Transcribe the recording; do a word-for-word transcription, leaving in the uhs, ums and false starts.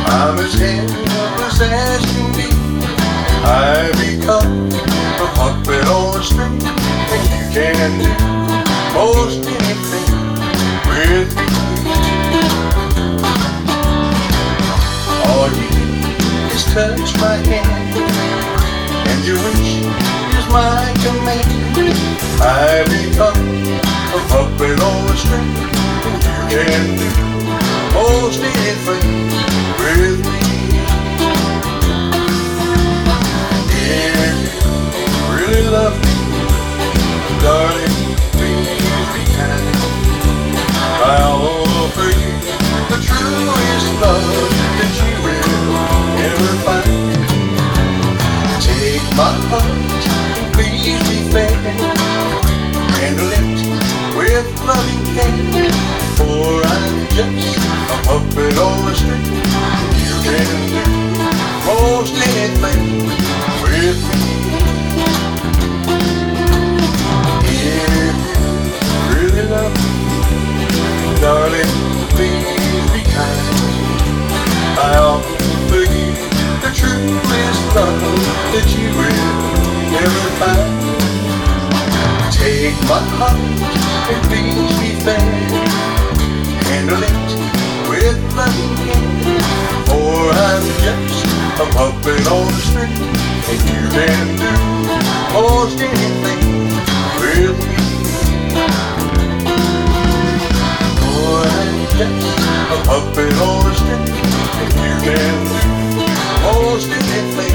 I'm as helpless as can be. I become a puppet on a string, and you can do most anything with me. All you do is touch my hand, and your wish is my command. I become a puppet on a string, and you can do most anything with me. If you really love me, darling, please be kind. I'll offer you the truest love that you will ever find. Take my heart, please be fair, handle it with loving care. For I'm just a puppet on a string, you can do most anything with me. If you really love me, darling, please be kind. I offer you the truest love that you will ever find. Take my heart and please be fair, handle it with loving care. For I'm just a puppet on a string, and you can do most anything with me. For I'm just a puppet on a string, and you can do most anything